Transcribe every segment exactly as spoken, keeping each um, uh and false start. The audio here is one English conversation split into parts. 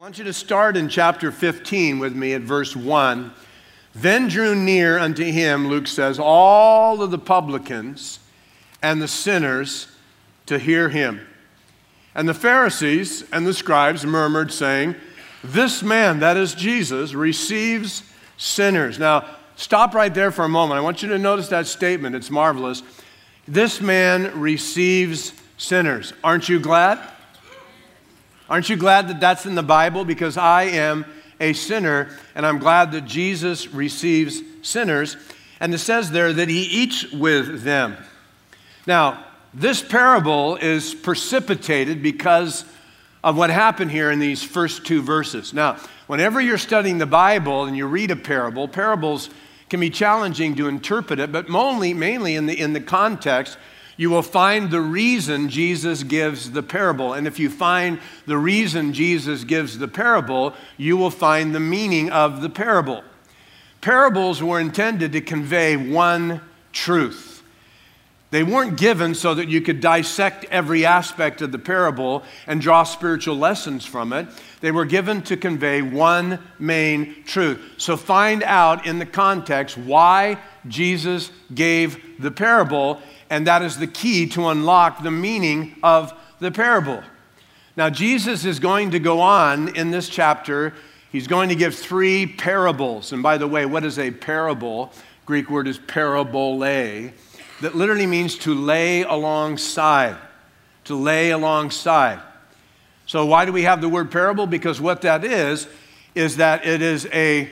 I want you to start in chapter fifteen with me at verse one. Then drew near unto him, Luke says, all of the publicans and the sinners to hear him. And the Pharisees and the scribes murmured, saying, this man, that is Jesus, receives sinners. Now, stop right there for a moment. I want you to notice that statement. It's marvelous. This man receives sinners. Aren't you glad? Aren't you glad that that's in the Bible? Because I am a sinner, and I'm glad that Jesus receives sinners. And it says there that he eats with them. Now, this parable is precipitated because of what happened here in these first two verses. Now, whenever you're studying the Bible and you read a parable, parables can be challenging to interpret it, but mainly, mainly in the, in the context, you will find the reason Jesus gives the parable. And if you find the reason Jesus gives the parable, you will find the meaning of the parable. Parables were intended to convey one truth. They weren't given so that you could dissect every aspect of the parable and draw spiritual lessons from it. They were given to convey one main truth. So find out in the context why Jesus gave the parable, and that is the key to unlock the meaning of the parable. Now, Jesus is going to go on in this chapter. He's going to give three parables. And by the way, what is a parable? Greek word is parabole, that literally means to lay alongside, to lay alongside. So why do we have the word parable? Because what that is, is that it is a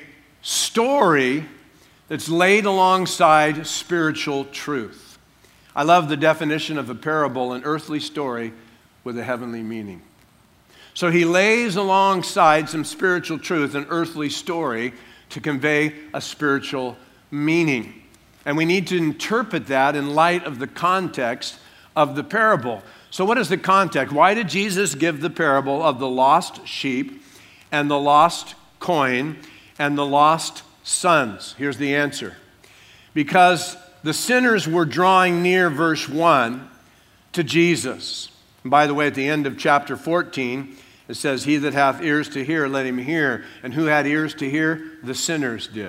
story that's laid alongside spiritual truth. I love the definition of a parable, an earthly story with a heavenly meaning. So he lays alongside some spiritual truth, an earthly story, to convey a spiritual meaning. And we need to interpret that in light of the context of the parable. So what is the context? Why did Jesus give the parable of the lost sheep and the lost coin and the lost sons? Here's the answer. Because the sinners were drawing near, verse one, to Jesus. And by the way, at the end of chapter fourteen, it says, he that hath ears to hear, let him hear. And who had ears to hear? The sinners did.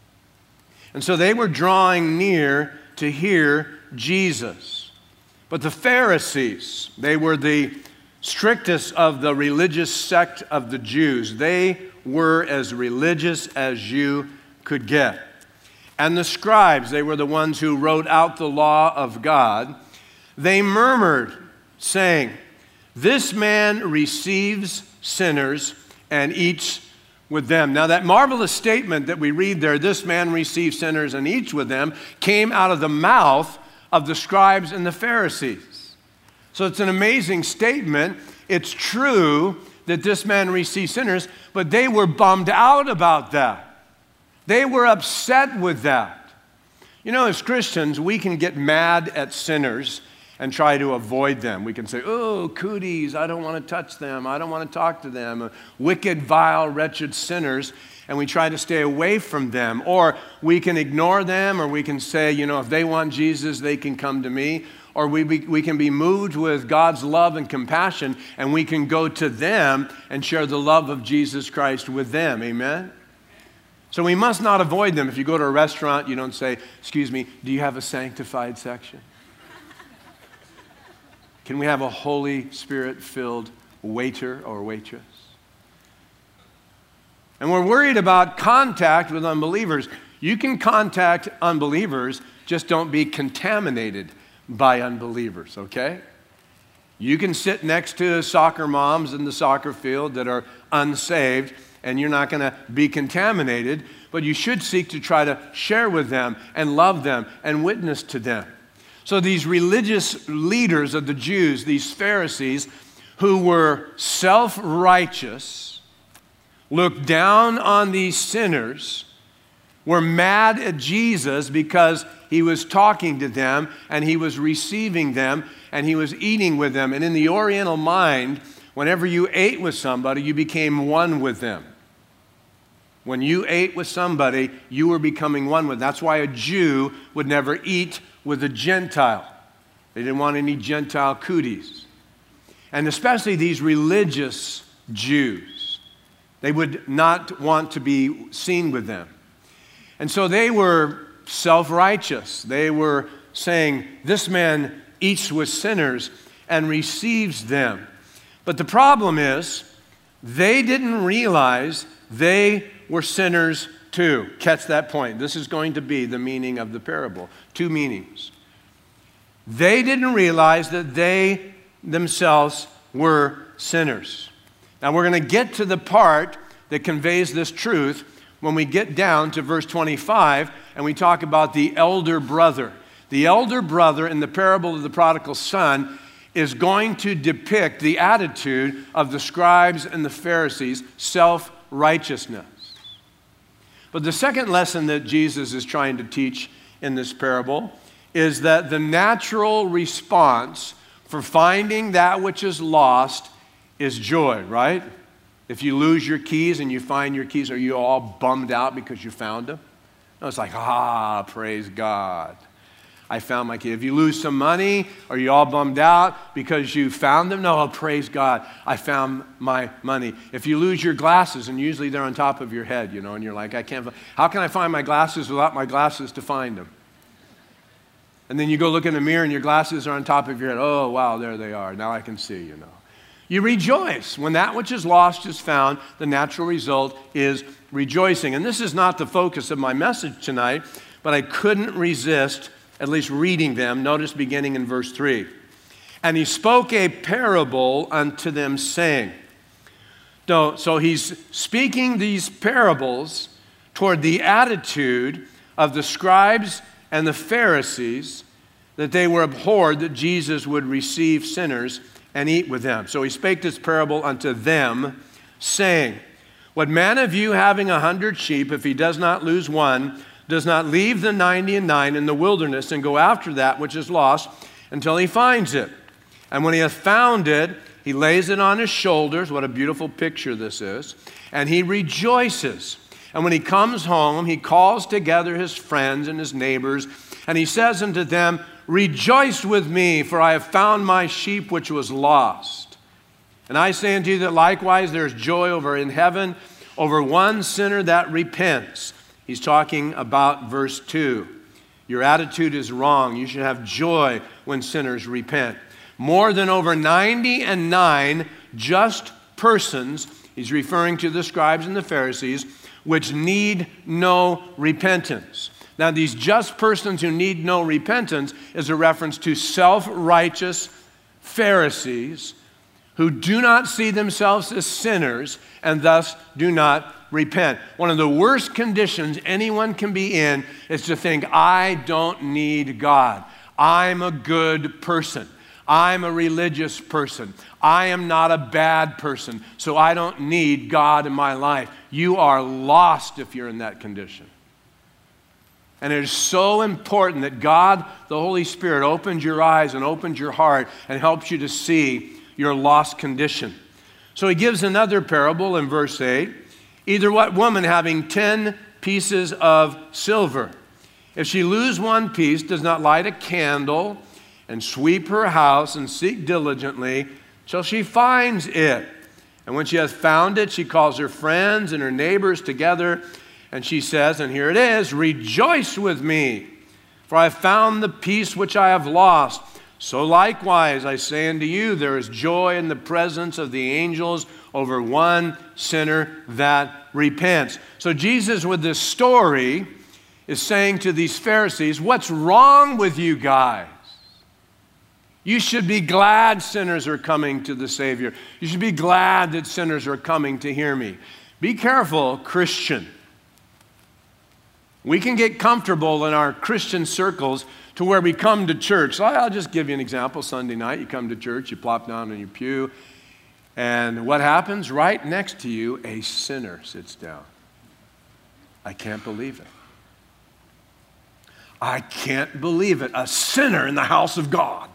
And so they were drawing near to hear Jesus. But the Pharisees, they were the strictest of the religious sect of the Jews. They were as religious as you could get. And the scribes, they were the ones who wrote out the law of God. They murmured, saying, this man receives sinners and eats with them. Now that marvelous statement that we read there, this man receives sinners and eats with them, came out of the mouth of the scribes and the Pharisees. So it's an amazing statement. It's true that this man receives sinners, but they were bummed out about that. They were upset with that. You know, as Christians, we can get mad at sinners and try to avoid them. We can say, oh, cooties, I don't want to touch them. I don't want to talk to them. Wicked, vile, wretched sinners. And we try to stay away from them. Or we can ignore them, or we can say, you know, if they want Jesus, they can come to me. Or we, be, we can be moved with God's love and compassion, and we can go to them and share the love of Jesus Christ with them. Amen? So we must not avoid them. If you go to a restaurant, you don't say, excuse me, do you have a sanctified section? Can we have a Holy Spirit-filled waiter or waitress? And we're worried about contact with unbelievers. You can contact unbelievers, just don't be contaminated by unbelievers, okay? You can sit next to soccer moms in the soccer field that are unsaved, and you're not going to be contaminated, but you should seek to try to share with them and love them and witness to them. So these religious leaders of the Jews, these Pharisees, who were self-righteous, looked down on these sinners, were mad at Jesus because he was talking to them and he was receiving them and he was eating with them. And in the Oriental mind, whenever you ate with somebody, you became one with them. When you ate with somebody, you were becoming one with them. That's why a Jew would never eat with a Gentile. They didn't want any Gentile cooties. And especially these religious Jews. They would not want to be seen with them. And so they were self-righteous. They were saying, this man eats with sinners and receives them. But the problem is, they didn't realize they were sinners too. Catch that point. This is going to be the meaning of the parable. Two meanings. They didn't realize that they themselves were sinners. Now we're going to get to the part that conveys this truth when we get down to verse twenty-five and we talk about the elder brother. The elder brother in the parable of the prodigal son is going to depict the attitude of the scribes and the Pharisees, self-righteousness. But the second lesson that Jesus is trying to teach in this parable is that the natural response for finding that which is lost is joy, right? If you lose your keys and you find your keys, are you all bummed out because you found them? No, it's like, ah, praise God. I found my key. If you lose some money, are you all bummed out because you found them? No, oh, praise God, I found my money. If you lose your glasses, and usually they're on top of your head, you know, and you're like, I can't, how can I find my glasses without my glasses to find them? And then you go look in the mirror and your glasses are on top of your head. Oh, wow, there they are. Now I can see, you know. You rejoice. When that which is lost is found, the natural result is rejoicing. And this is not the focus of my message tonight, but I couldn't resist at least reading them. Notice beginning in verse three. And he spoke a parable unto them, saying. No, so he's speaking these parables toward the attitude of the scribes and the Pharisees, that they were abhorred that Jesus would receive sinners and eat with them. So he spake this parable unto them, saying, what man of you having a hundred sheep, if he does not lose one, does not leave the ninety and nine in the wilderness and go after that which is lost until he finds it? And when he hath found it, he lays it on his shoulders. What a beautiful picture this is. And he rejoices. And when he comes home, he calls together his friends and his neighbors, and he says unto them, rejoice with me, for I have found my sheep which was lost. And I say unto you that likewise there is joy over in heaven over one sinner that repents. He's talking about verse two. Your attitude is wrong. You should have joy when sinners repent. More than over ninety and nine just persons, he's referring to the scribes and the Pharisees, which need no repentance. Now, these just persons who need no repentance is a reference to self-righteous Pharisees who do not see themselves as sinners and thus do not repent. One of the worst conditions anyone can be in is to think, I don't need God. I'm a good person. I'm a religious person. I am not a bad person, so I don't need God in my life. You are lost if you're in that condition. And it is so important that God, the Holy Spirit, opens your eyes and opens your heart and helps you to see your lost condition. So he gives another parable in verse eight. Either what woman having ten pieces of silver, if she lose one piece, does not light a candle and sweep her house and seek diligently till she finds it. And when she has found it, she calls her friends and her neighbors together, and she says, and here it is, rejoice with me, for I have found the piece which I have lost. So likewise, I say unto you, there is joy in the presence of the angels over one sinner that repents. So Jesus, with this story, is saying to these Pharisees, what's wrong with you guys? You should be glad sinners are coming to the Savior. You should be glad that sinners are coming to hear me. Be careful, Christian. We can get comfortable in our Christian circles to where we come to church. So I'll just give you an example. Sunday night, you come to church, you plop down in your pew, and what happens? Right next to you, a sinner sits down. I can't believe it. I can't believe it. A sinner in the house of God.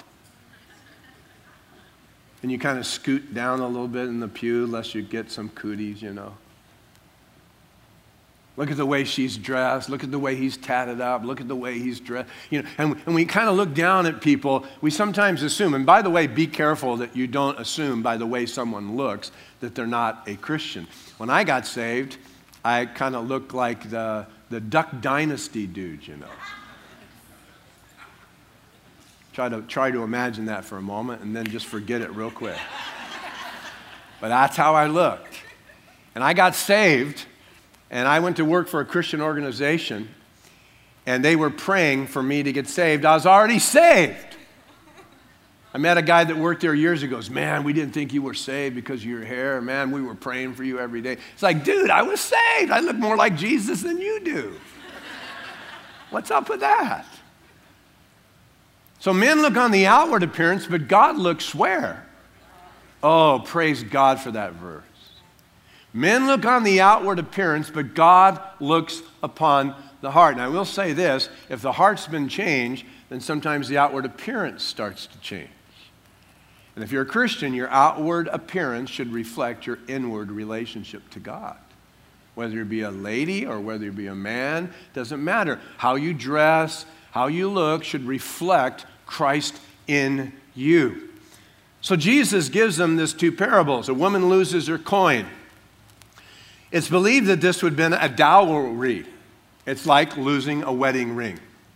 And you kind of scoot down a little bit in the pew lest you get some cooties, you know. Look at the way she's dressed. Look at the way he's tatted up. Look at the way he's dressed. You know, and, and we kind of look down at people. We sometimes assume, and by the way, be careful that you don't assume by the way someone looks that they're not a Christian. When I got saved, I kind of looked like the, the Duck Dynasty dude, you know. Try to, try to imagine that for a moment and then just forget it real quick. But that's how I looked. And I got saved, and I went to work for a Christian organization, and they were praying for me to get saved. I was already saved. I met a guy that worked there years ago. Goes, man, we didn't think you were saved because of your hair. Man, we were praying for you every day. It's like, dude, I was saved. I look more like Jesus than you do. What's up with that? So men look on the outward appearance, but God looks where? Oh, praise God for that verse. Men look on the outward appearance, but God looks upon the heart. And I will say this, if the heart's been changed, then sometimes the outward appearance starts to change. And if you're a Christian, your outward appearance should reflect your inward relationship to God. Whether you be a lady or whether you be a man, doesn't matter. How you dress, how you look should reflect Christ in you. So Jesus gives them these two parables. A woman loses her coin. It's believed that this would have been a dowry. It's like losing a wedding ring.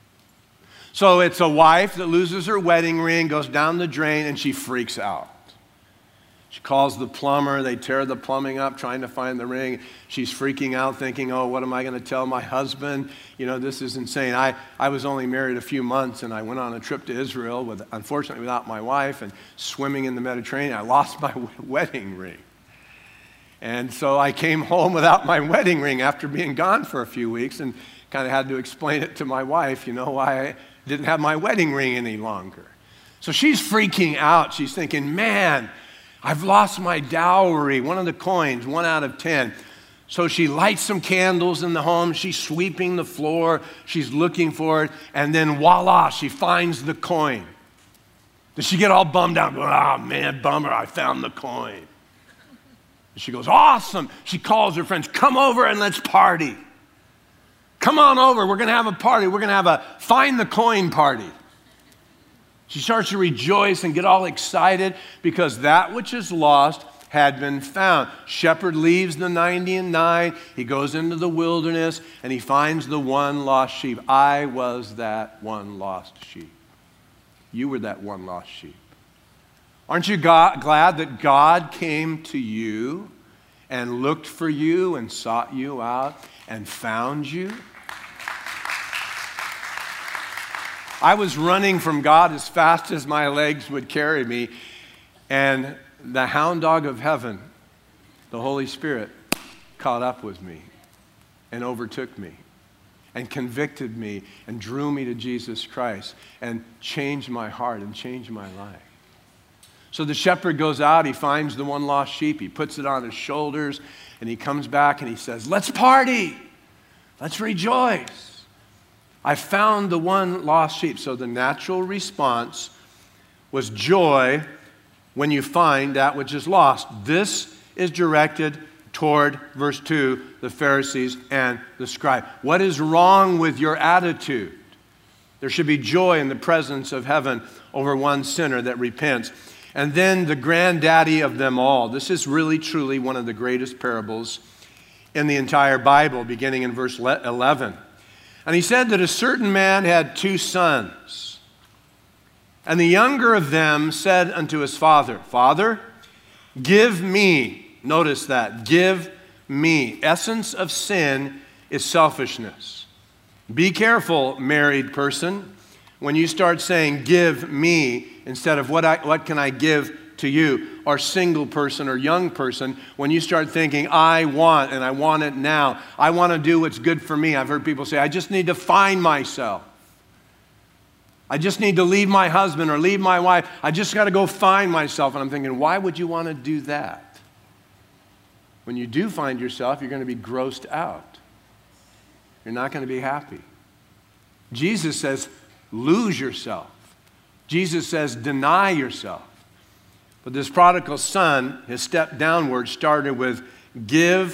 So it's a wife that loses her wedding ring, goes down the drain, and she freaks out. She calls the plumber. They tear the plumbing up trying to find the ring. She's freaking out thinking, oh, what am I going to tell my husband? You know, this is insane. I, I was only married a few months, and I went on a trip to Israel, with, unfortunately without my wife, and swimming in the Mediterranean. I lost my wedding ring. And so I came home without my wedding ring after being gone for a few weeks and kind of had to explain it to my wife, you know, why I didn't have my wedding ring any longer. So she's freaking out. She's thinking, man, I've lost my dowry, one of the coins, one out of ten. So she lights some candles in the home. She's sweeping the floor. She's looking for it. And then voila, she finds the coin. Does she get all bummed out? Oh, man, bummer, I found the coin. She goes, awesome. She calls her friends, come over and let's party. Come on over. We're going to have a party. We're going to have a find the coin party. She starts to rejoice and get all excited because that which is lost had been found. Shepherd leaves the ninety and nine. He goes into the wilderness and he finds the one lost sheep. I was that one lost sheep. You were that one lost sheep. Aren't you God, glad that God came to you and looked for you and sought you out and found you? I was running from God as fast as my legs would carry me, and the hound dog of heaven, the Holy Spirit, caught up with me and overtook me and convicted me and drew me to Jesus Christ and changed my heart and changed my life. So the shepherd goes out, he finds the one lost sheep, he puts it on his shoulders, and he comes back and he says, let's party, let's rejoice. I found the one lost sheep. So the natural response was joy when you find that which is lost. This is directed toward, verse two, the Pharisees and the scribe. What is wrong with your attitude? There should be joy in the presence of heaven over one sinner that repents. And then the granddaddy of them all. This is really, truly one of the greatest parables in the entire Bible, beginning in verse eleven. And he said that a certain man had two sons. And the younger of them said unto his father, Father, give me, notice that, give me. Essence of sin is selfishness. Be careful, married person, when you start saying, give me, instead of what, I, what can I give to you, or single person or young person, when you start thinking, I want, and I want it now. I want to do what's good for me. I've heard people say, I just need to find myself. I just need to leave my husband or leave my wife. I just got to go find myself. And I'm thinking, why would you want to do that? When you do find yourself, you're going to be grossed out. You're not going to be happy. Jesus says, lose yourself. Jesus says, deny yourself. But this prodigal son, his step downward started with, give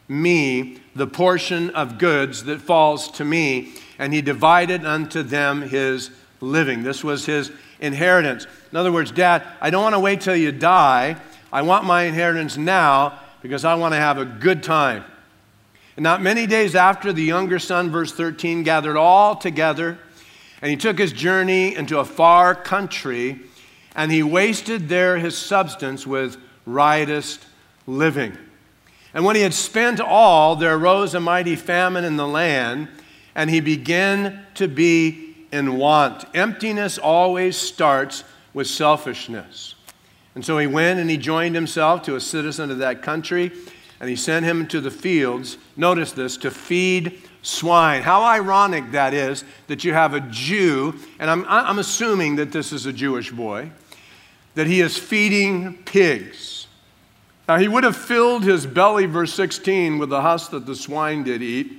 me the portion of goods that falls to me, and he divided unto them his living. This was his inheritance. In other words, Dad, I don't want to wait till you die. I want my inheritance now because I want to have a good time. And not many days after, the younger son, verse thirteen, gathered all together, and he took his journey into a far country, and he wasted there his substance with riotous living. And when he had spent all, there arose a mighty famine in the land, and he began to be in want. Emptiness always starts with selfishness. And so he went and he joined himself to a citizen of that country, and he sent him to the fields, notice this, to feed swine. How ironic that is that you have a Jew, and I'm, I'm assuming that this is a Jewish boy, that he is feeding pigs. Now, he would have filled his belly, verse sixteen, with the husk that the swine did eat,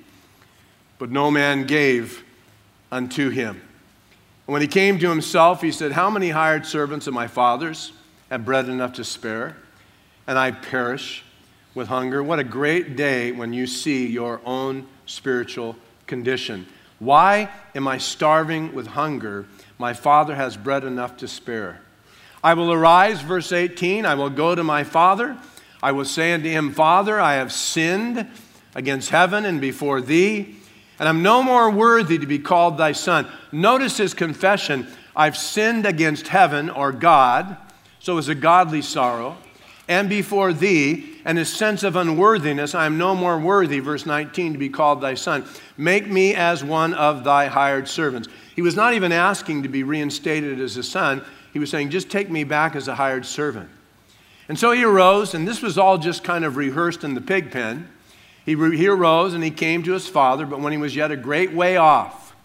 but no man gave unto him. And when he came to himself, he said, how many hired servants of my father's have bread enough to spare, and I perish with hunger? What a great day when you see your own spiritual condition. Why am I starving with hunger? My father has bread enough to spare. I will arise, verse eighteen, I will go to my father. I will say unto him, Father, I have sinned against heaven and before thee, and I'm no more worthy to be called thy son. Notice his confession. I've sinned against heaven, or God, so it was a godly sorrow, and before thee, and his sense of unworthiness, I am no more worthy, verse nineteen, to be called thy son. Make me as one of thy hired servants. He was not even asking to be reinstated as a son. He was saying, just take me back as a hired servant. And so he arose, and this was all just kind of rehearsed in the pig pen. He, he arose and he came to his father, but when he was yet a great way off,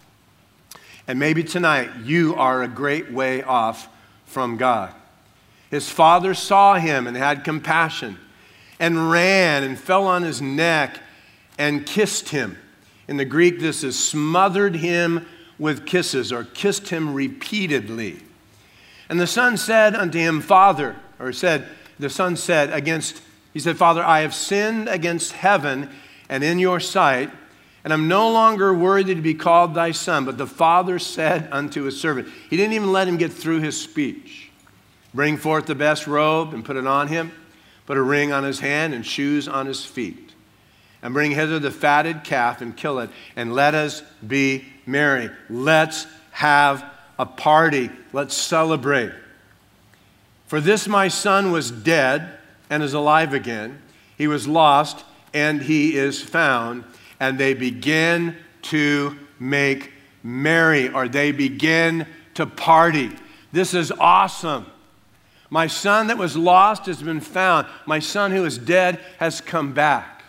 and maybe tonight you are a great way off from God. His father saw him and had compassion and ran and fell on his neck and kissed him. In the Greek, this is smothered him with kisses, or kissed him repeatedly. And the son said unto him, Father, or said, the son said against, he said, Father, I have sinned against heaven and in your sight, and I'm no longer worthy to be called thy son. But the father said unto his servant, he didn't even let him get through his speech. Bring forth the best robe and put it on him, put a ring on his hand and shoes on his feet. And bring hither the fatted calf and kill it, and let us be merry. Let's have a party. Let's celebrate. For this my son was dead and is alive again. He was lost and he is found. And they begin to make merry, or they begin to party. This is awesome. My son that was lost has been found. My son who is dead has come back.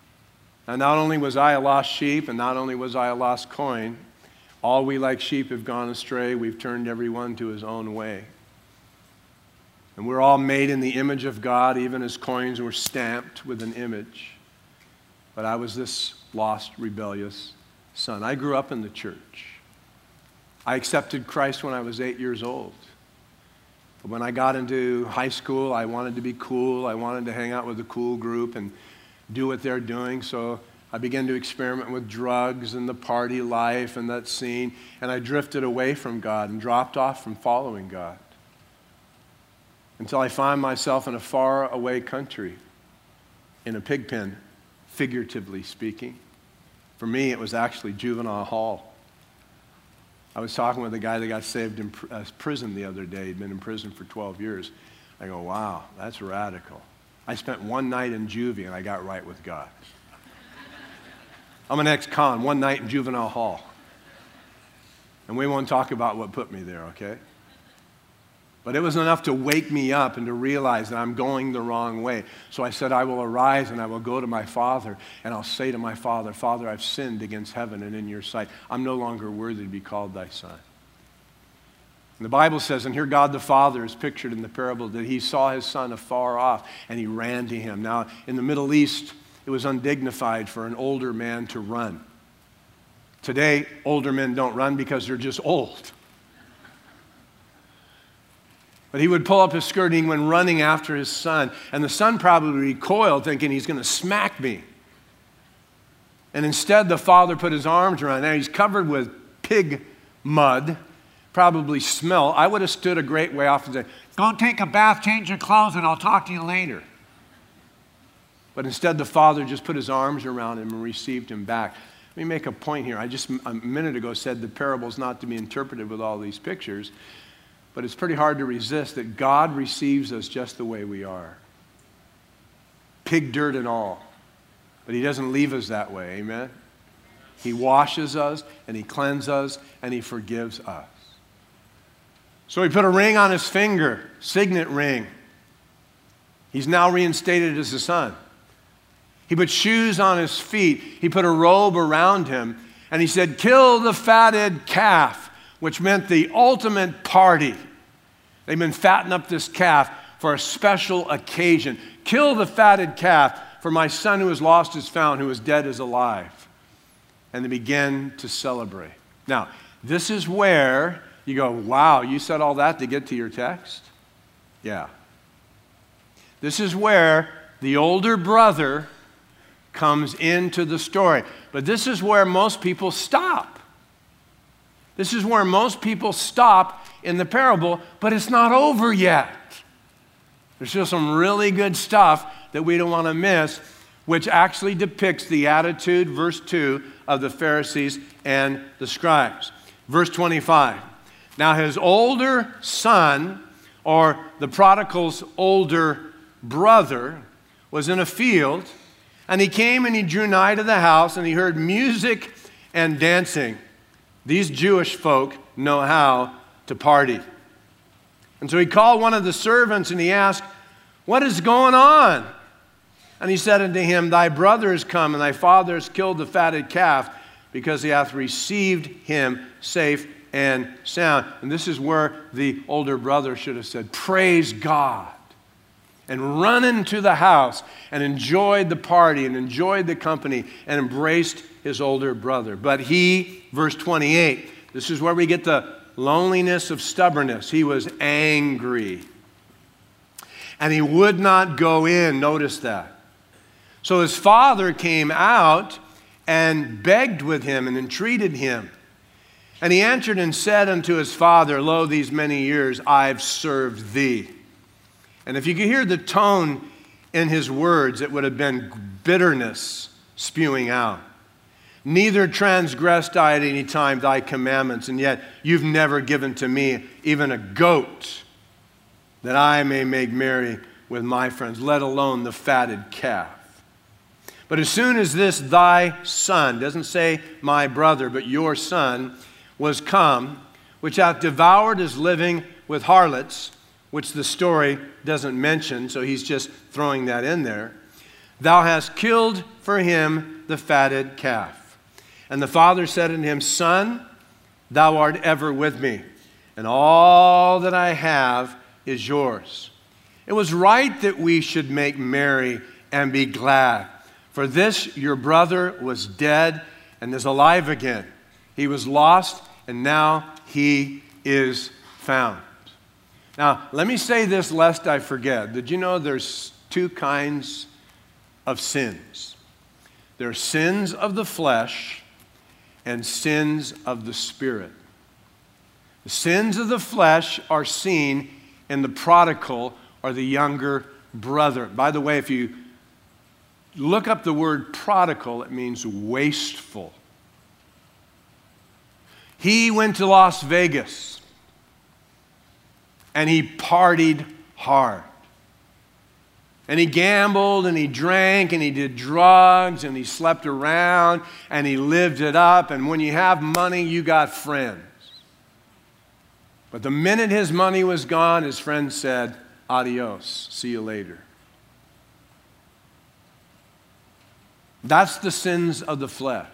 And not only was I a lost sheep, and not only was I a lost coin, all we like sheep have gone astray. We've turned everyone to his own way. And we're all made in the image of God, even as coins were stamped with an image. But I was this lost, rebellious son. I grew up in the church. I accepted Christ when I was eight years old. But when I got into high school, I wanted to be cool. I wanted to hang out with a cool group and do what they're doing. So I began to experiment with drugs and the party life and that scene. And I drifted away from God and dropped off from following God, until I found myself in a far away country, in a pig pen, figuratively speaking. For me, it was actually juvenile hall. I was talking with a guy that got saved in pr- uh, prison the other day. He'd been in prison for twelve years. I go, wow, that's radical. I spent one night in juvie and I got right with God. I'm an ex-con, one night in juvenile hall. And we won't talk about what put me there, okay? But it was enough to wake me up and to realize that I'm going the wrong way. So I said, I will arise and I will go to my father, and I'll say to my father, Father, I've sinned against heaven and in your sight. I'm no longer worthy to be called thy son. And the Bible says, and here God the Father is pictured in the parable, that he saw his son afar off and he ran to him. Now, in the Middle East, it was undignified for an older man to run. Today, older men don't run because they're just old. But he would pull up his skirt and he went running after his son. And the son probably recoiled, thinking he's going to smack me. And instead, the father put his arms around him. Now, he's covered with pig mud, probably smell. I would have stood a great way off and said, "Go take a bath, change your clothes, and I'll talk to you later." But instead, the father just put his arms around him and received him back. Let me make a point here. I just a minute ago said the parable's not to be interpreted with all these pictures, but it's pretty hard to resist that God receives us just the way we are. Pig dirt and all. But he doesn't leave us that way, amen? He washes us, and he cleanses us, and he forgives us. So he put a ring on his finger, signet ring. He's now reinstated as a son. He put shoes on his feet. He put a robe around him. And he said, "Kill the fatted calf," which meant the ultimate party. They've been fattening up this calf for a special occasion. "Kill the fatted calf, for my son who is lost is found, who is dead is alive." And they began to celebrate. Now, this is where you go, wow, you said all that to get to your text? Yeah. This is where the older brother comes into the story. But this is where most people stop. This is where most people stop in the parable, but it's not over yet. There's still some really good stuff that we don't want to miss, which actually depicts the attitude, verse two, of the Pharisees and the scribes. Verse twenty-five. Now his older son, or the prodigal's older brother, was in a field, and he came and he drew nigh to the house, and he heard music and dancing. These Jewish folk know how to party. And so he called one of the servants, and he asked, "What is going on?" And he said unto him, "Thy brother is come, and thy father has killed the fatted calf, because he hath received him safe and sound." And this is where the older brother should have said, "Praise God," and run into the house and enjoyed the party and enjoyed the company and embraced his older brother. But he, verse twenty-eight, this is where we get the loneliness of stubbornness. He was angry, and he would not go in. Notice that. So his father came out and begged with him and entreated him. And he answered and said unto his father, "Lo, these many years I've served thee." And if you could hear the tone in his words, it would have been bitterness spewing out. "Neither transgressed I at any time thy commandments, and yet you've never given to me even a goat, that I may make merry with my friends, let alone the fatted calf. But as soon as this thy son," doesn't say my brother, but your son, "was come, which hath devoured his living with harlots," which the story doesn't mention, so he's just throwing that in there, "thou hast killed for him the fatted calf. And the father said unto him, Son, thou art ever with me, and all that I have is yours. It was right that we should make merry and be glad. For this your brother was dead and is alive again. He was lost, and now he is found." Now, let me say this lest I forget. Did you know there's two kinds of sins? There are sins of the flesh and sins of the spirit. The sins of the flesh are seen in the prodigal or the younger brother. By the way, if you look up the word prodigal, it means wasteful. He went to Las Vegas and he partied hard. And he gambled and he drank and he did drugs and he slept around and he lived it up. And when you have money, you got friends. But the minute his money was gone, his friends said, "Adios, see you later." That's the sins of the flesh.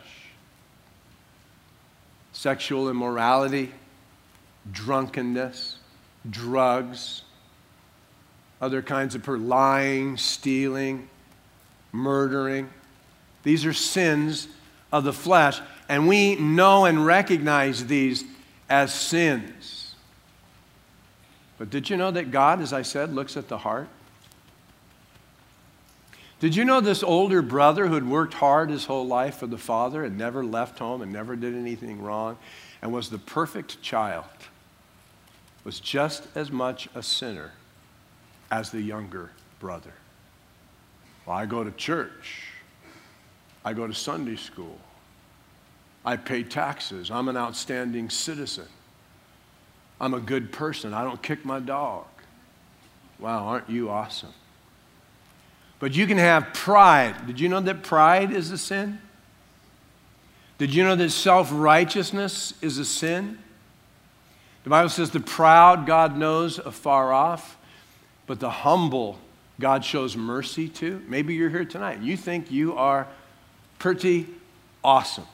Sexual immorality, drunkenness, drugs, other kinds of per- lying, stealing, murdering. These are sins of the flesh, and we know and recognize these as sins. But did you know that God, as I said, looks at the heart? Did you know this older brother who had worked hard his whole life for the father and never left home and never did anything wrong and was the perfect child, was just as much a sinner as the younger brother? Well, I go to church. I go to Sunday school. I pay taxes. I'm an outstanding citizen. I'm a good person. I don't kick my dog. Wow, aren't you awesome? But you can have pride. Did you know that pride is a sin? Did you know that self-righteousness is a sin? The Bible says the proud God knows afar off, but the humble God shows mercy to. Maybe you're here tonight and you think you are pretty awesome.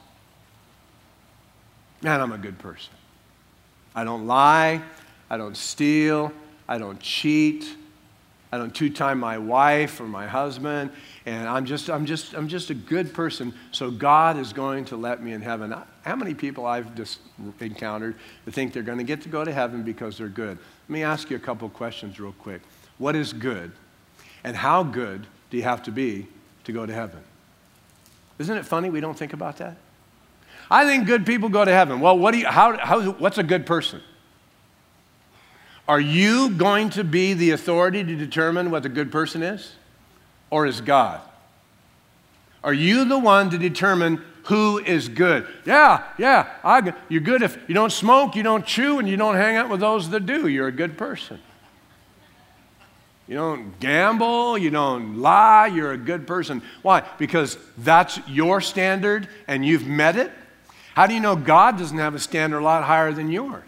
Man, I'm a good person. I don't lie. I don't steal. I don't cheat. I don't two-time my wife or my husband, and I'm just, I'm just, I'm just a good person. So God is going to let me in heaven. How many people I've just encountered that think they're going to get to go to heaven because they're good? Let me ask you a couple questions real quick. What is good, and how good do you have to be to go to heaven? Isn't it funny we don't think about that? I think good people go to heaven. Well, what do you? How? How? What's a good person? Are you going to be the authority to determine what a good person is? Or is God? Are you the one to determine who is good? Yeah, yeah, I, you're good if you don't smoke, you don't chew, and you don't hang out with those that do. You're a good person. You don't gamble, you don't lie, you're a good person. Why? Because that's your standard and you've met it? How do you know God doesn't have a standard a lot higher than yours?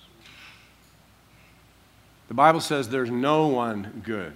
The Bible says there's no one good.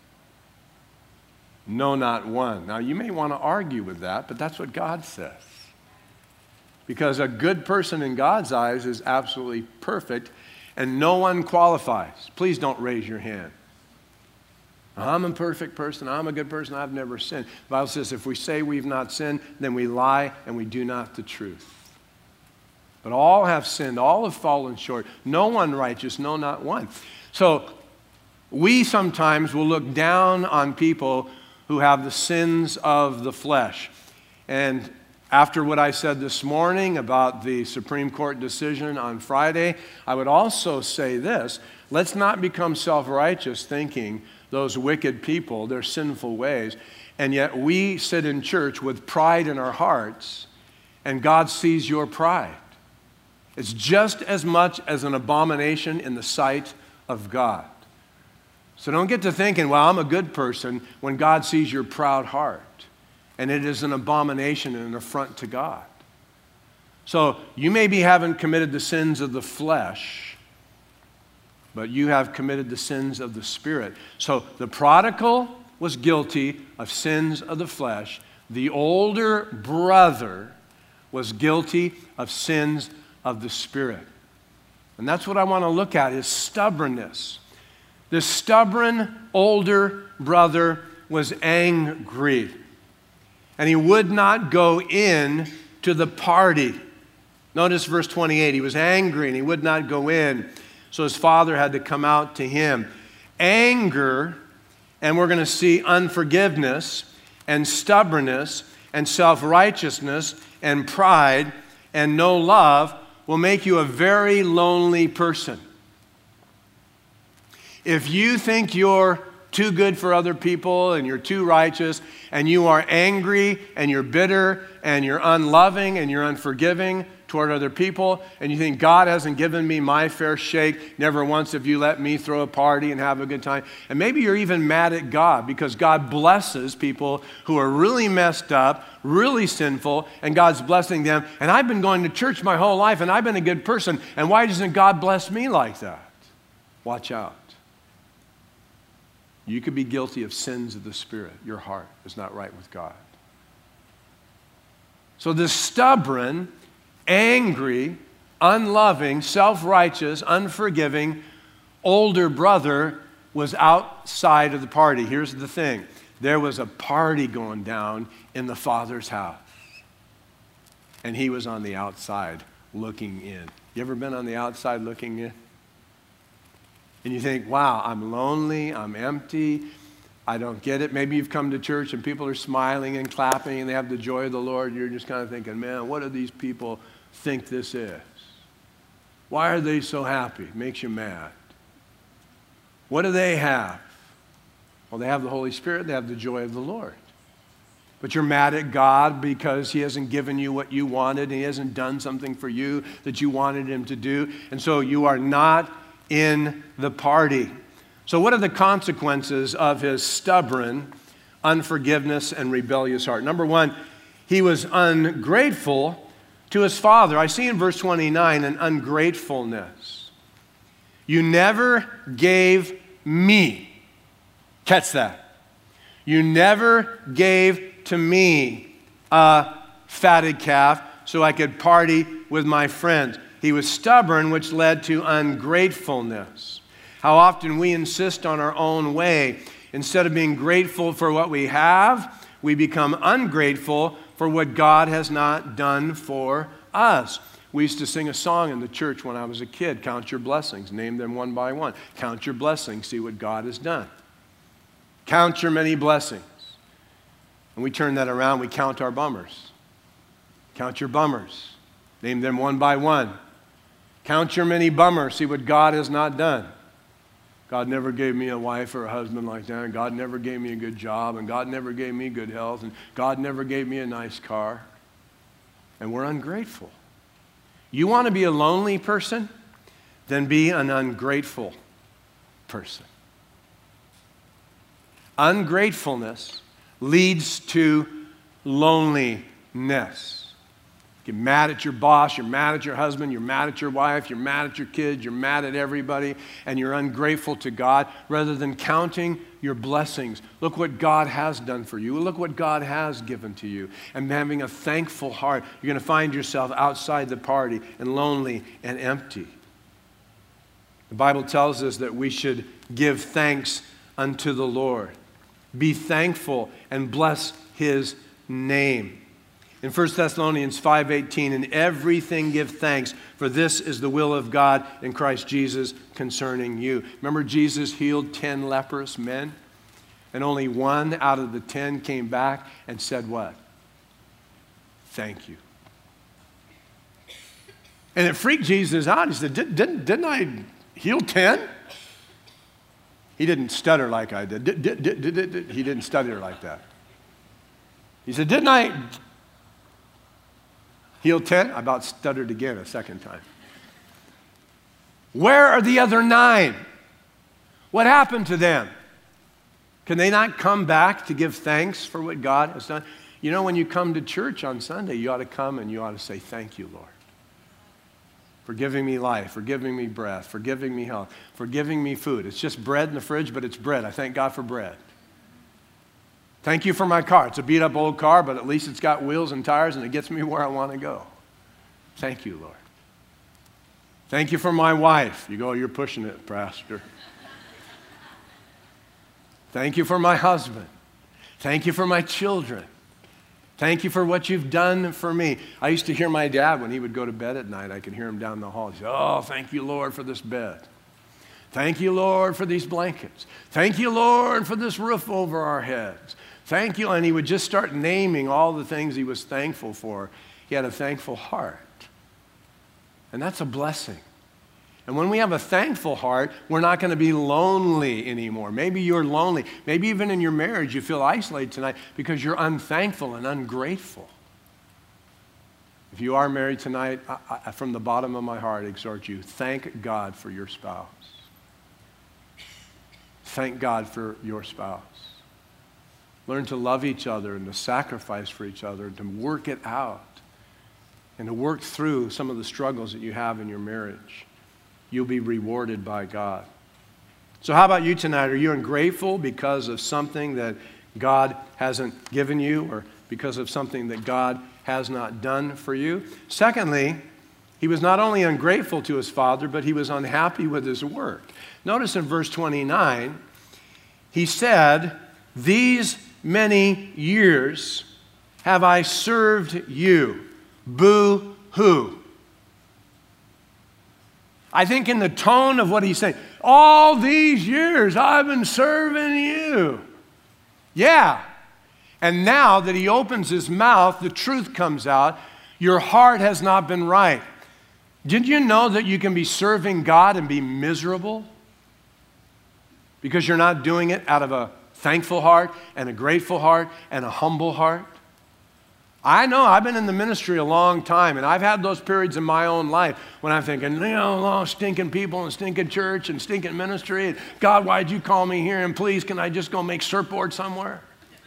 No, not one. Now, you may want to argue with that, but that's what God says. Because a good person in God's eyes is absolutely perfect, and no one qualifies. Please don't raise your hand. I'm a perfect person. I'm a good person. I've never sinned. The Bible says if we say we've not sinned, then we lie and we do not the truth. But all have sinned. All have fallen short. No one righteous. No, not one. So we sometimes will look down on people who have the sins of the flesh. And after what I said this morning about the Supreme Court decision on Friday, I would also say this: let's not become self-righteous thinking those wicked people, their sinful ways, and yet we sit in church with pride in our hearts, and God sees your pride. It's just as much as an abomination in the sight of God. So don't get to thinking, well, I'm a good person, when God sees your proud heart. And it is an abomination and an affront to God. So you maybe haven't committed the sins of the flesh, but you have committed the sins of the Spirit. So the prodigal was guilty of sins of the flesh. The older brother was guilty of sins of the Spirit. And that's what I want to look at, is stubbornness. The stubborn older brother was angry, and he would not go in to the party. Notice verse twenty-eight. He was angry and he would not go in, so his father had to come out to him. Anger, and we're going to see unforgiveness and stubbornness and self-righteousness and pride and no love will make you a very lonely person. If you think you're too good for other people and you're too righteous and you are angry and you're bitter and you're unloving and you're unforgiving toward other people and you think God hasn't given me my fair shake, never once have you let me throw a party and have a good time, and maybe you're even mad at God because God blesses people who are really messed up, really sinful, and God's blessing them, and I've been going to church my whole life and I've been a good person, and why doesn't God bless me like that? Watch out. You could be guilty of sins of the Spirit. Your heart is not right with God. So this stubborn, angry, unloving, self-righteous, unforgiving older brother was outside of the party. Here's the thing. There was a party going down in the Father's house. And he was on the outside looking in. You ever been on the outside looking in? And you think, wow, I'm lonely, I'm empty, I don't get it. Maybe you've come to church and people are smiling and clapping and they have the joy of the Lord. And you're just kind of thinking, man, what do these people think this is? Why are they so happy? It makes you mad. What do they have? Well, they have the Holy Spirit. They have the joy of the Lord. But you're mad at God because he hasn't given you what you wanted and he hasn't done something for you that you wanted him to do. And so you are not in the party. So what are the consequences of his stubborn unforgiveness and rebellious heart? Number one, he was ungrateful to his father. I see in verse twenty-nine an ungratefulness. You never gave me. Catch that. You never gave to me a fatted calf so I could party with my friends. He was stubborn, which led to ungratefulness. How often we insist on our own way. Instead of being grateful for what we have, we become ungrateful for what God has not done for us. We used to sing a song in the church when I was a kid, count your blessings, name them one by one. Count your blessings, see what God has done. Count your many blessings. And we turn that around, we count our bummers. Count your bummers, name them one by one. Count your many bummers, see what God has not done. God never gave me a wife or a husband like that, and God never gave me a good job, and God never gave me good health, and God never gave me a nice car. And we're ungrateful. You want to be a lonely person? Then be an ungrateful person. Ungratefulness leads to loneliness. You're mad at your boss, you're mad at your husband, you're mad at your wife, you're mad at your kids, you're mad at everybody, and you're ungrateful to God rather than counting your blessings. Look what God has done for you. Look what God has given to you. And having a thankful heart, you're going to find yourself outside the party and lonely and empty. The Bible tells us that we should give thanks unto the Lord. Be thankful and bless his name. In First Thessalonians five eighteen, in everything give thanks, for this is the will of God in Christ Jesus concerning you. Remember Jesus healed ten leprous men? And only one out of the ten came back and said what? Thank you. And it freaked Jesus out. He said, Did, didn't, didn't I heal ten? He didn't stutter like I did. Did, did, did, did, did. He didn't stutter like that. He said, didn't I heal ten? I about stuttered again a second time. Where are the other nine? What happened to them? Can they not come back to give thanks for what God has done? You know, when you come to church on Sunday, you ought to come and you ought to say, thank you, Lord, for giving me life, for giving me breath, for giving me health, for giving me food. It's just bread in the fridge, but it's bread. I thank God for bread. Thank you for my car. It's a beat-up old car, but at least it's got wheels and tires, and it gets me where I want to go. Thank you, Lord. Thank you for my wife. You go, you're pushing it, Pastor. Thank you for my husband. Thank you for my children. Thank you for what you've done for me. I used to hear my dad when he would go to bed at night. I could hear him down the hall. He'd say, oh, thank you, Lord, for this bed. Thank you, Lord, for these blankets. Thank you, Lord, for this roof over our heads. Thank you. And he would just start naming all the things he was thankful for. He had a thankful heart. And that's a blessing. And when we have a thankful heart, we're not going to be lonely anymore. Maybe you're lonely. Maybe even in your marriage you feel isolated tonight because you're unthankful and ungrateful. If you are married tonight, I, I, from the bottom of my heart, I exhort you, thank God for your spouse. Thank God for your spouse. Learn to love each other and to sacrifice for each other and to work it out and to work through some of the struggles that you have in your marriage. You'll be rewarded by God. So how about you tonight? Are you ungrateful because of something that God hasn't given you or because of something that God has not done for you? Secondly, he was not only ungrateful to his father, but he was unhappy with his work. Notice in verse twenty-nine, he said, these many years have I served you. Boo-hoo. I think in the tone of what he's saying, all these years I've been serving you. Yeah. And now that he opens his mouth, the truth comes out. Your heart has not been right. Did you know that you can be serving God and be miserable? Because you're not doing it out of a thankful heart and a grateful heart and a humble heart. I know, I've been in the ministry a long time, and I've had those periods in my own life when I'm thinking, you know, oh, stinking people and stinking church and stinking ministry. And God, why'd you call me here? And please, can I just go make surfboard somewhere?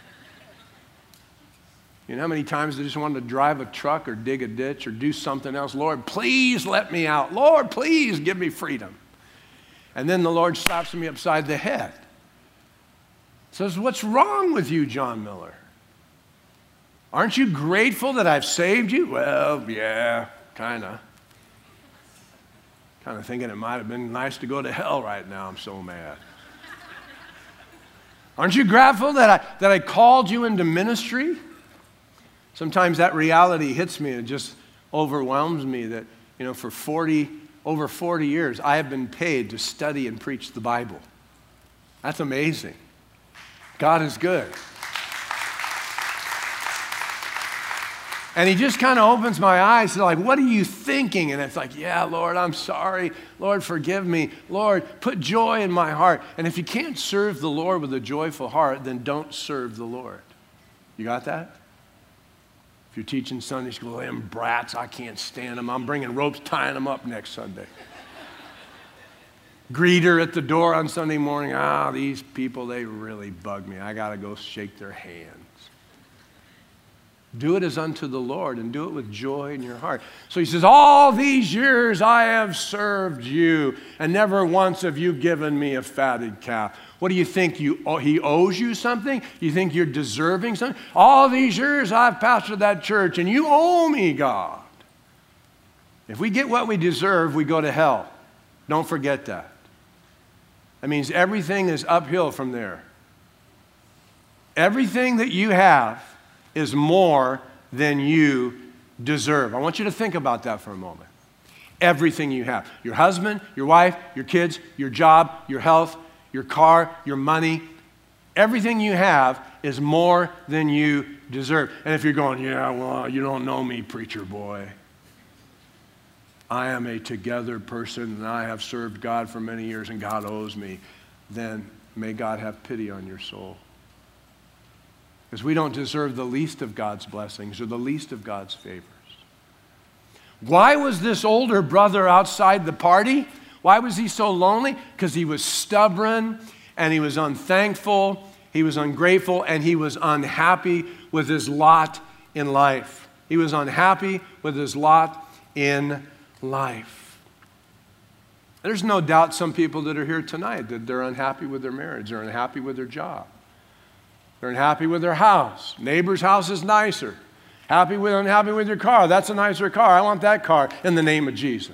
You know how many times I just wanted to drive a truck or dig a ditch or do something else? Lord, please let me out. Lord, please give me freedom. And then the Lord slaps me upside the head. Says, what's wrong with you, John Miller? Aren't you grateful that I've saved you? Well, yeah, kind of. Kind of thinking it might have been nice to go to hell right now. I'm so mad. Aren't you grateful that I, that I called you into ministry? Sometimes that reality hits me and just overwhelms me that, you know, for forty, over forty years, I have been paid to study and preach the Bible. That's amazing. God is good. And he just kind of opens my eyes to like, what are you thinking? And it's like, yeah, Lord, I'm sorry. Lord, forgive me. Lord, put joy in my heart. And if you can't serve the Lord with a joyful heart, then don't serve the Lord. You got that? If you're teaching Sunday school, them brats, I can't stand them. I'm bringing ropes, tying them up next Sunday. Greeter at the door on Sunday morning. Ah, these people, they really bug me. I got to go shake their hands. Do it as unto the Lord and do it with joy in your heart. So he says, all these years I have served you, and never once have you given me a fatted calf. What do you think? You, he owes you something? You think you're deserving something? All these years I've pastored that church, and you owe me, God. If we get what we deserve, we go to hell. Don't forget that. That means everything is uphill from there. Everything that you have is more than you deserve. I want you to think about that for a moment. Everything you have. Your husband, your wife, your kids, your job, your health, your car, your money. Everything you have is more than you deserve. And if you're going, yeah, well, you don't know me, preacher boy. I am a together person and I have served God for many years and God owes me. Then may God have pity on your soul. Because we don't deserve the least of God's blessings or the least of God's favors. Why was this older brother outside the party? Why was he so lonely? Because he was stubborn and he was unthankful, he was ungrateful, and he was unhappy with his lot in life. He was unhappy with his lot in life. There's no doubt some people that are here tonight that they're unhappy with their marriage, they're unhappy with their job. They're unhappy with their house. Neighbor's house is nicer. Happy with, unhappy with your car. That's a nicer car. I want that car in the name of Jesus.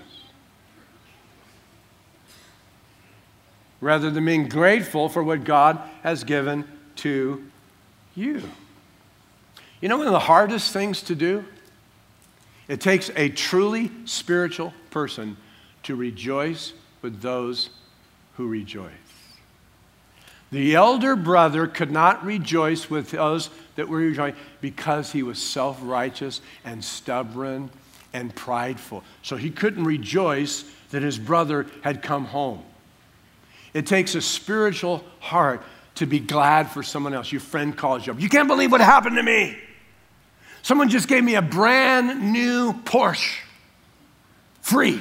Rather than being grateful for what God has given to you. You know one of the hardest things to do? It takes a truly spiritual person to rejoice with those who rejoice. The elder brother could not rejoice with those that were rejoicing because he was self-righteous and stubborn and prideful. So he couldn't rejoice that his brother had come home. It takes a spiritual heart to be glad for someone else. Your friend calls you up. You can't believe what happened to me. Someone just gave me a brand new Porsche. Free.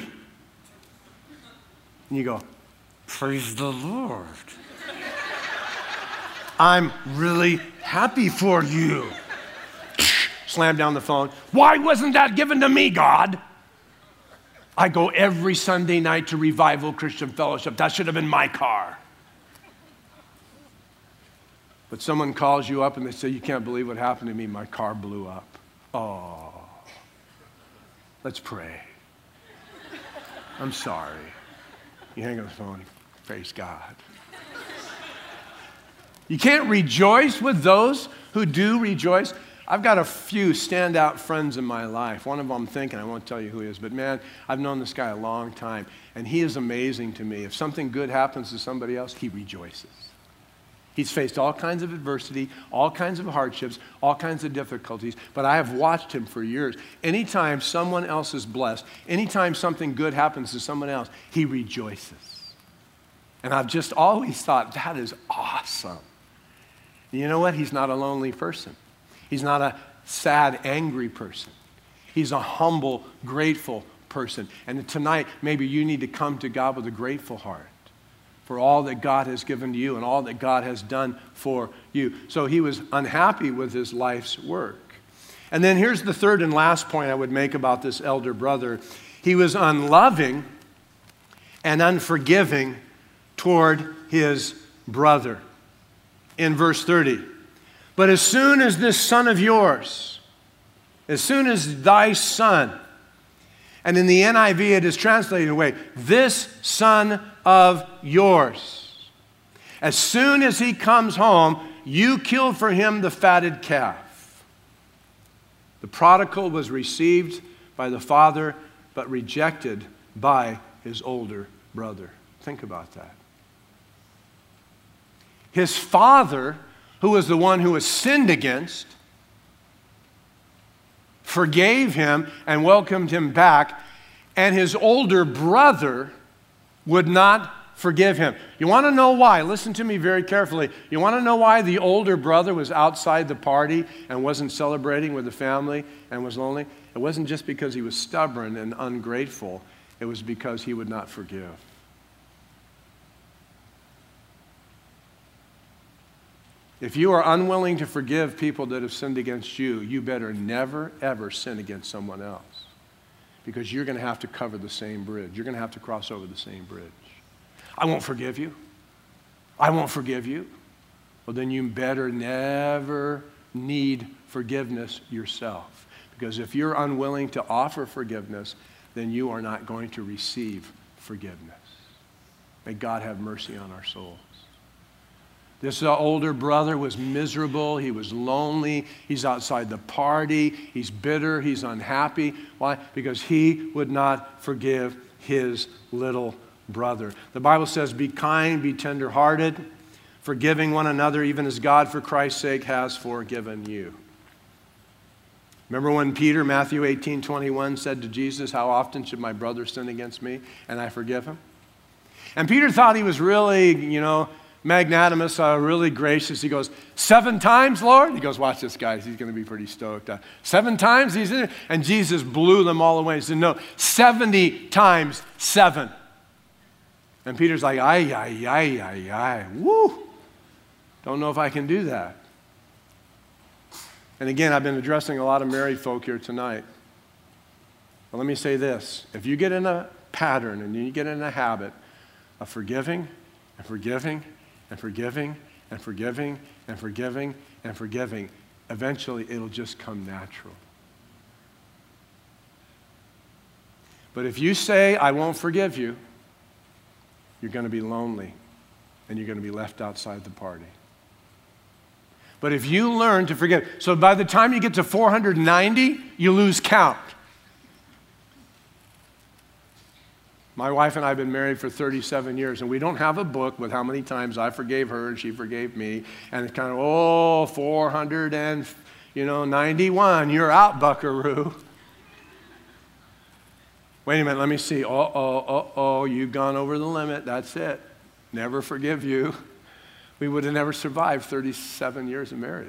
And you go, praise the Lord. I'm really happy for you. Slam down the phone. Why wasn't that given to me, God? I go every Sunday night to Revival Christian Fellowship. That should have been my car. But someone calls you up and they say, you can't believe what happened to me. My car blew up. Oh, let's pray. I'm sorry. You hang up the phone. Praise God. You can't rejoice with those who do rejoice. I've got a few standout friends in my life. One of them I'm thinking, I won't tell you who he is, but man, I've known this guy a long time, and he is amazing to me. If something good happens to somebody else, he rejoices. He's faced all kinds of adversity, all kinds of hardships, all kinds of difficulties, but I have watched him for years. Anytime someone else is blessed, anytime something good happens to someone else, he rejoices. And I've just always thought, that is awesome. You know what? He's not a lonely person. He's not a sad, angry person. He's a humble, grateful person. And tonight, maybe you need to come to God with a grateful heart for all that God has given to you and all that God has done for you. So he was unhappy with his life's work. And then here's the third and last point I would make about this elder brother. He was unloving and unforgiving toward his brother. In verse thirty, but as soon as this son of yours, as soon as thy son, and in the N I V it is translated away, this son of yours. As soon as he comes home, you kill for him the fatted calf. The prodigal was received by the father, but rejected by his older brother. Think about that. His father, who was the one who was sinned against, forgave him and welcomed him back, and his older brother would not forgive him. You want to know why? Listen to me very carefully. You want to know why the older brother was outside the party and wasn't celebrating with the family and was lonely? It wasn't just because he was stubborn and ungrateful. It was because he would not forgive. If you are unwilling to forgive people that have sinned against you, you better never, ever sin against someone else, because you're going to have to cover the same bridge. You're going to have to cross over the same bridge. I won't forgive you. I won't forgive you. Well, then you better never need forgiveness yourself, because if you're unwilling to offer forgiveness, then you are not going to receive forgiveness. May God have mercy on our souls. This uh, older brother was miserable. He was lonely. He's outside the party. He's bitter. He's unhappy. Why? Because he would not forgive his little brother. The Bible says, be kind, be tenderhearted, forgiving one another, even as God, for Christ's sake, has forgiven you. Remember when Peter, Matthew eighteen twenty-one, said to Jesus, how often should my brother sin against me and I forgive him? And Peter thought he was really, you know, magnanimous, uh, really gracious. He goes, seven times, Lord? He goes, watch this, guys. He's going to be pretty stoked. Uh, seven times? He's in it. And Jesus blew them all away. He said, no, seventy times seven. And Peter's like, ay, ay, ay, ay, ay. Woo! Don't know if I can do that. And again, I've been addressing a lot of married folk here tonight. But let me say this. If you get in a pattern and you get in a habit of forgiving and forgiving and forgiving and forgiving and forgiving and forgiving, eventually it'll just come natural. But if you say, I won't forgive you, you're going to be lonely and you're going to be left outside the party. But if you learn to forgive, so by the time you get to four hundred ninety, you lose count. My wife and I have been married for thirty-seven years, and we don't have a book with how many times I forgave her and she forgave me. And it's kind of, oh, four hundred ninety-one, you're out, buckaroo. Wait a minute, let me see. Uh-oh, uh-oh, you've gone over the limit. That's it. Never forgive you. We would have never survived thirty-seven years of marriage.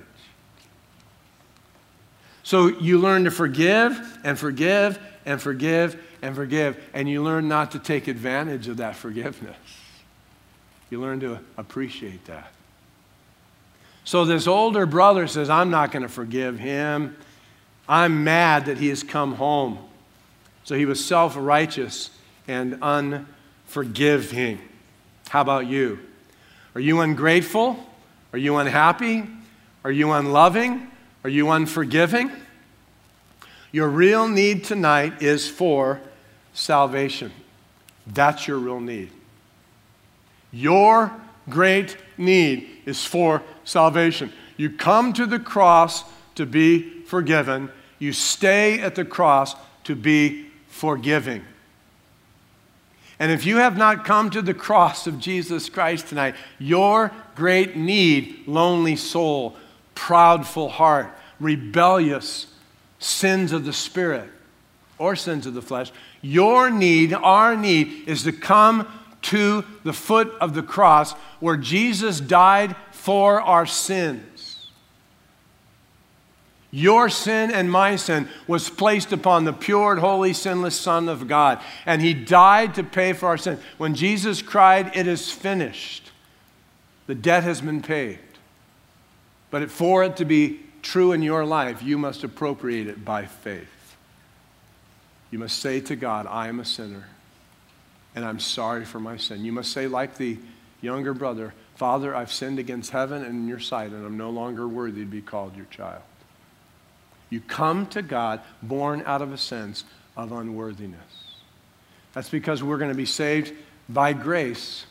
So you learn to forgive and forgive and forgive and forgive, and you learn not to take advantage of that forgiveness. You learn to appreciate that. So this older brother says, I'm not going to forgive him. I'm mad that he has come home. So he was self-righteous and unforgiving. How about you? Are you ungrateful? Are you unhappy? Are you unloving? Are you unforgiving? Your real need tonight is for salvation. That's your real need. Your great need is for salvation. You come to the cross to be forgiven. You stay at the cross to be forgiving. And if you have not come to the cross of Jesus Christ tonight, your great need, lonely soul, proudful heart, rebellious sins of the spirit or sins of the flesh, your need, our need, is to come to the foot of the cross where Jesus died for our sins. Your sin and my sin was placed upon the pure and holy, sinless Son of God, and he died to pay for our sin. When Jesus cried, "It is finished," the debt has been paid. But for it to be true in your life, you must appropriate it by faith. You must say to God, "I am a sinner, and I'm sorry for my sin." You must say, like the younger brother, "Father, I've sinned against heaven and in your sight, and I'm no longer worthy to be called your child." You come to God born out of a sense of unworthiness. That's because we're going to be saved by grace,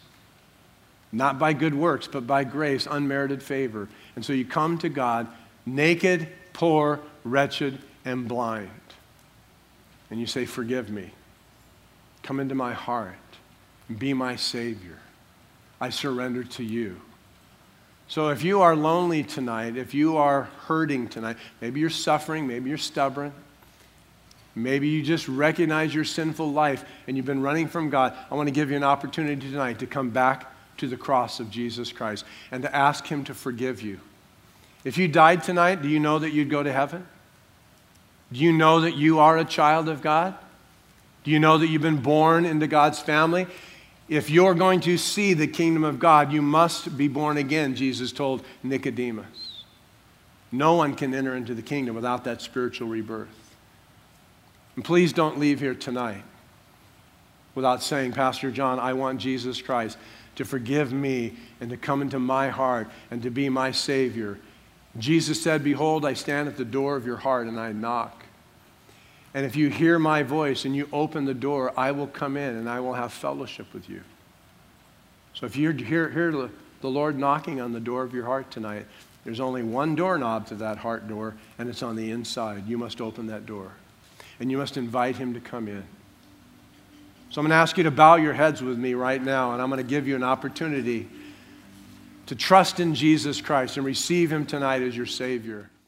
not by good works, but by grace, unmerited favor. And so you come to God naked, poor, wretched, and blind. And you say, "Forgive me. Come into my heart. Be my Savior. I surrender to you." So if you are lonely tonight, if you are hurting tonight, maybe you're suffering, maybe you're stubborn, maybe you just recognize your sinful life and you've been running from God, I want to give you an opportunity tonight to come back to the cross of Jesus Christ and to ask him to forgive you. If you died tonight, do you know that you'd go to heaven? Do you know that you are a child of God? Do you know that you've been born into God's family? If you're going to see the kingdom of God, you must be born again, Jesus told Nicodemus. No one can enter into the kingdom without that spiritual rebirth. And please don't leave here tonight without saying, "Pastor John, I want Jesus Christ to forgive me and to come into my heart and to be my Savior." Jesus said, "Behold, I stand at the door of your heart and I knock. And if you hear my voice and you open the door, I will come in and I will have fellowship with you." So if you hear, hear the Lord knocking on the door of your heart tonight, there's only one doorknob to that heart door, and it's on the inside. You must open that door. And you must invite him to come in. So I'm going to ask you to bow your heads with me right now, and I'm going to give you an opportunity to trust in Jesus Christ and receive him tonight as your Savior.